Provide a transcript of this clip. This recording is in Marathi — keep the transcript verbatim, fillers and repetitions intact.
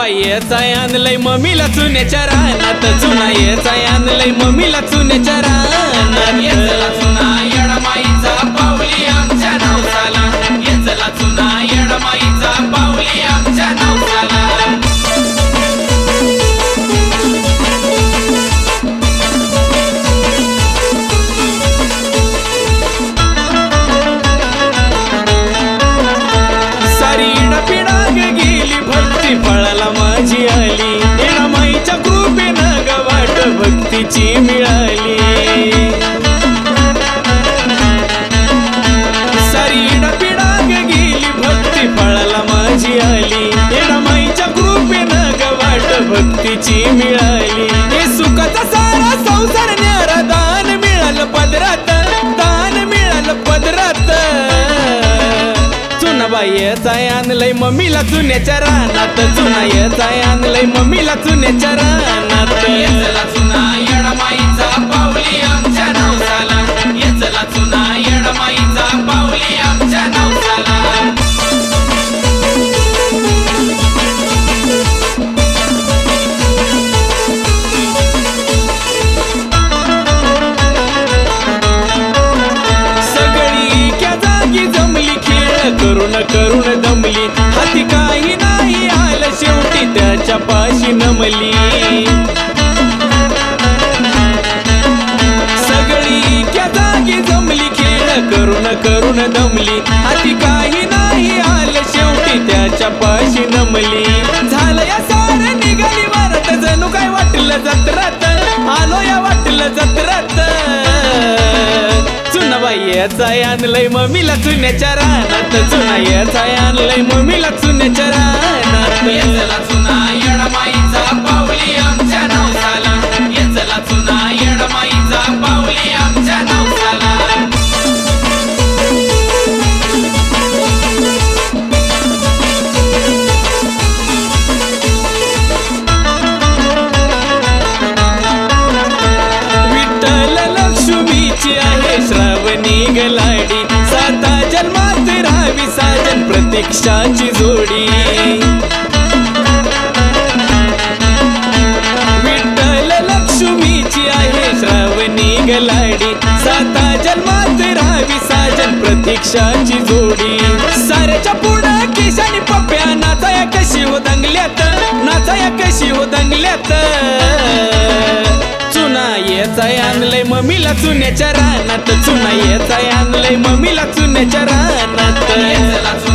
बाईचा आणलंय मम्मीला चुन्याच्या रानात, चुना येचा आणलंय मम्मीला चुन्याच्या रानात। येचला चुना येडमाईचा पाऊली आमच्या नवसाला, येचला चुना येडमाईचा पाऊली आमच्या नवसाला। फळाला माझी आली येडमाईच्या कृपेनं गवाट भक्तीची मिळाली। सारी पिडाग गेली भक्ती फळाला माझी आली येडमाईच्या कृपेनं गवाट भक्तीची मिळाली। हे सुखाचा सारा संसार न्यारा दान मिळालं पदरात, दान मिळालं पदरात। बाईचा आणलंय मम्मीला चुन्याच्या रानात, चुना येचा आणलंय मम्मीला चुन्याच्या रानात। येचला चुना येडमाईचा पाऊली आमच्या नवसाला, येचला चुना येडमाईचा पाऊली आमच्या नवसाला। सगळी क्या जागी जमली खेळ करून करून दमली, हाती काही नाही आलं शेवटी त्याच्या पाशी नमली। सगळी क्या जागी जमली खेळ करून करून दमली, हाती काही नाही आलं शेवटी त्याच्या पाशी नमली। झालं या सार निघाली वारत, जणू काय वाटलं जत्रात, आलो या वाटलं जत्रात। चुना बाईचा आणलंय मम्मीला चुन्याच्या रानात, चुना येचा आणलंय मम्मीला चुन्याच्या रानात। येचला चुना येडमाईचा पाऊली आमच्या नवसाला, येचला चुना येडमाईचा पाऊली आमच्या नवसाला। विठ्ठल लक्ष्मीची आहे श्रावणी गलाडी, साता जन्मात राहावी साजन प्रतीक्षाची जोडी। विठ्ठल लक्ष्मीची आहे श्रावणी गलाडी, साता जन्मात राहावी साजन प्रतीक्षाची जोडी। साऱ्याच्या पुढं केशानी पप्प्या नाचाया कशी हो दंगल्यात, नाचाया कशी हो दंगल्यात। चुना येचा आणलंय मम्मीला चुन्याच्या रानात, चुना येचा आणलंय मम्मीला चुन्याच्या रानात।